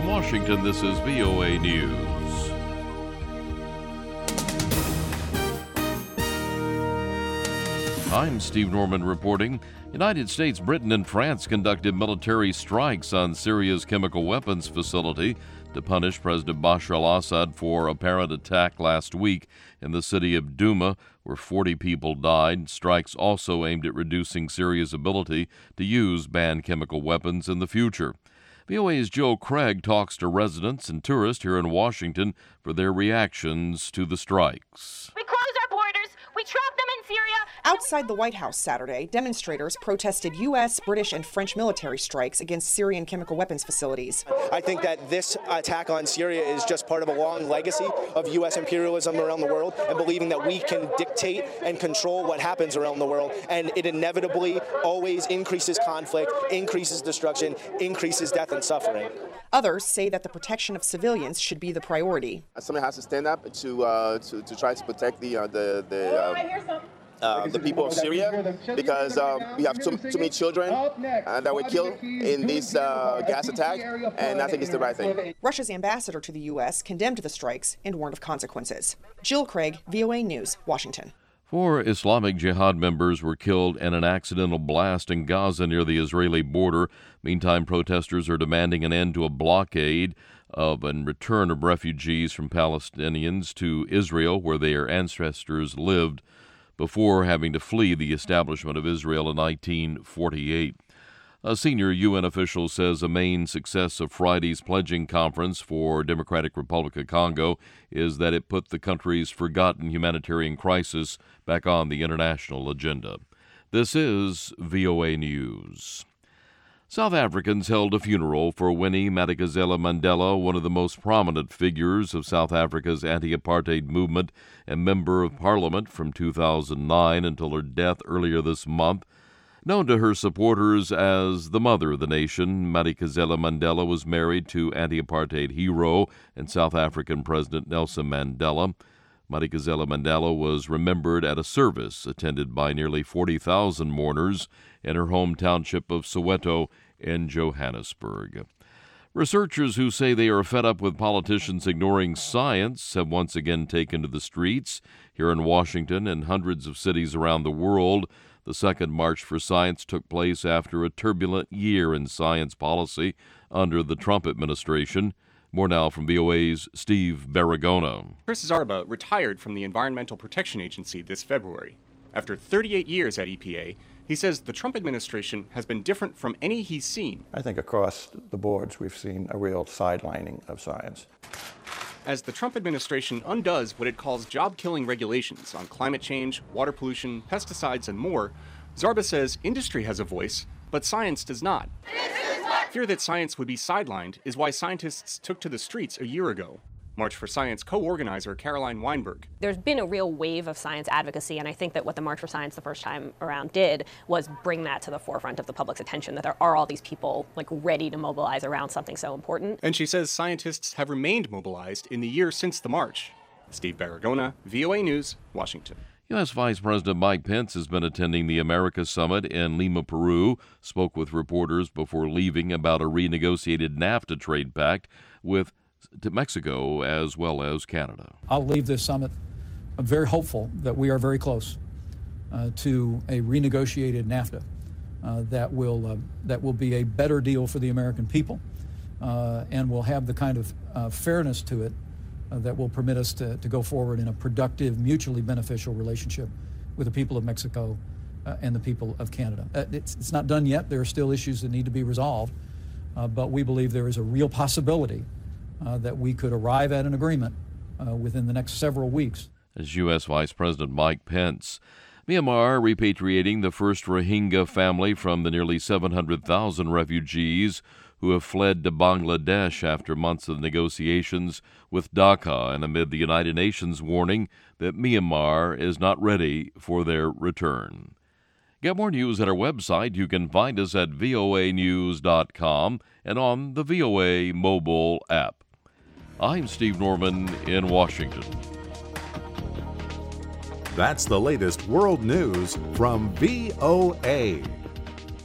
From Washington, this is VOA News. I'm Steve Norman reporting. United States, Britain, and France conducted military strikes on Syria's chemical weapons facility to punish President Bashar al-Assad for apparent attack last week in the city of Douma, where 40 people died. Strikes also aimed at reducing Syria's ability to use banned chemical weapons in the future. VOA's Jill Craig talks to residents and tourists here in Washington for their reactions to the strikes. We close our borders. We trap them in Syria. Outside the White House Saturday, demonstrators protested U.S., British, and French military strikes against Syrian chemical weapons facilities. I think that this attack on Syria is just part of a long legacy of U.S. imperialism around the world and believing that we can dictate and control what happens around the world. And it inevitably always increases conflict, increases destruction, increases death and suffering. Others say that the protection of civilians should be the priority. Someone has to stand up to try to protect the people of Syria, because we have too many children that were killed in this gas attack, and I think it's the right thing. Russia's ambassador to the U.S. condemned the strikes and warned of consequences. Jill Craig, VOA News, Washington. 4 Islamic Jihad members were killed in an accidental blast in Gaza near the Israeli border. Meantime, protesters are demanding an end to a blockade and return of refugees from Palestinians to Israel, where their ancestors lived before having to flee the establishment of Israel in 1948. A senior UN official says a main success of Friday's pledging conference for Democratic Republic of Congo is that it put the country's forgotten humanitarian crisis back on the international agenda. This is VOA News. South Africans held a funeral for Winnie Madikizela Mandela, one of the most prominent figures of South Africa's anti-apartheid movement and member of parliament from 2009 until her death earlier this month. Known to her supporters as the mother of the nation, Madikizela Mandela was married to anti-apartheid hero and South African President Nelson Mandela. Madikizela Mandela was remembered at a service attended by nearly 40,000 mourners in her home township of Soweto in Johannesburg. Researchers who say they are fed up with politicians ignoring science have once again taken to the streets. Here in Washington and hundreds of cities around the world, the second March for Science took place after a turbulent year in science policy under the Trump administration. More now from VOA's Steve Baragona. Chris Zarba retired from the Environmental Protection Agency this February. After 38 years at EPA, he says the Trump administration has been different from any he's seen. I think across the boards we've seen a real sidelining of science. As the Trump administration undoes what it calls job-killing regulations on climate change, water pollution, pesticides, and more, Zarba says industry has a voice, but science does not. Fear that science would be sidelined is why scientists took to the streets a year ago. March for Science co-organizer Caroline Weinberg. There's been a real wave of science advocacy, and I think that what the March for Science the first time around did was bring that to the forefront of the public's attention, that there are all these people ready to mobilize around something so important. And she says scientists have remained mobilized in the year since the march. Steve Baragona, VOA News, Washington. U.S. Vice President Mike Pence has been attending the America Summit in Lima, Peru, spoke with reporters before leaving about a renegotiated NAFTA trade pact with Mexico as well as Canada. I'll leave this summit. I'm very hopeful that we are very close to a renegotiated NAFTA that will be a better deal for the American people and will have the kind of fairness to it that will permit us to go forward in a productive, mutually beneficial relationship with the people of Mexico and the people of Canada. It's not done yet. There are still issues that need to be resolved, but we believe there is a real possibility that we could arrive at an agreement within the next several weeks. As U.S. Vice President Mike Pence. Myanmar repatriating the first Rohingya family from the nearly 700,000 refugees who have fled to Bangladesh after months of negotiations with Dhaka and amid the United Nations warning that Myanmar is not ready for their return. Get more news at our website. You can find us at voanews.com and on the VOA mobile app. I'm Steve Norman in Washington. That's the latest world news from VOA.